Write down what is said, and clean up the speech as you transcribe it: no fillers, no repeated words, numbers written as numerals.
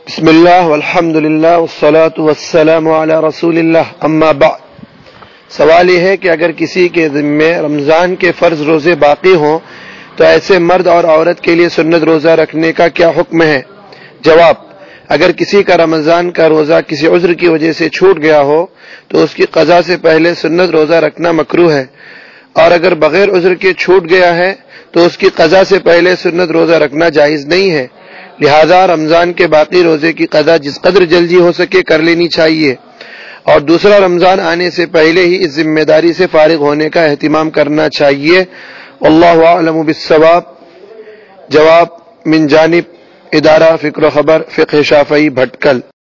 बिस्मिल्लाह वल्हम्दुलिल्लाह वस्सलातु वस्सलामु अला रसूलिल्लाह अम्मा बाद। सवाल यह है कि अगर किसी के ज़िम्मे रमज़ान के फ़र्ज रोज़े बाकी हों तो ऐसे मर्द और औरत के लिए सुन्नत रोज़ा रखने का क्या हुक्म है? जवाब, अगर किसी का रमज़ान का रोज़ा किसी उज़्र की वजह से छूट गया हो तो उसकी क़ज़ा से पहले सुन्नत रोज़ा रखना मकरूह है, और अगर बग़ैर उज़्र के छूट गया है तो उसकी क़ज़ा से पहले सुन्नत रोज़ा रखना जायज़ नहीं है। लिहाजा रमज़ान के बाकी रोज़े की क़ज़ा जिस कदर जल्दी हो सके कर लेनी चाहिए और दूसरा रमज़ान आने से पहले ही इस जिम्मेदारी से फारिग होने का एहतिमाम करना चाहिए। वल्लाहु अअलमु बिस्सवाब। जवाब, मिन जानिब इदारा फ़िक्र ख़बर फ़िक़्ह शाफ़ई भटकल।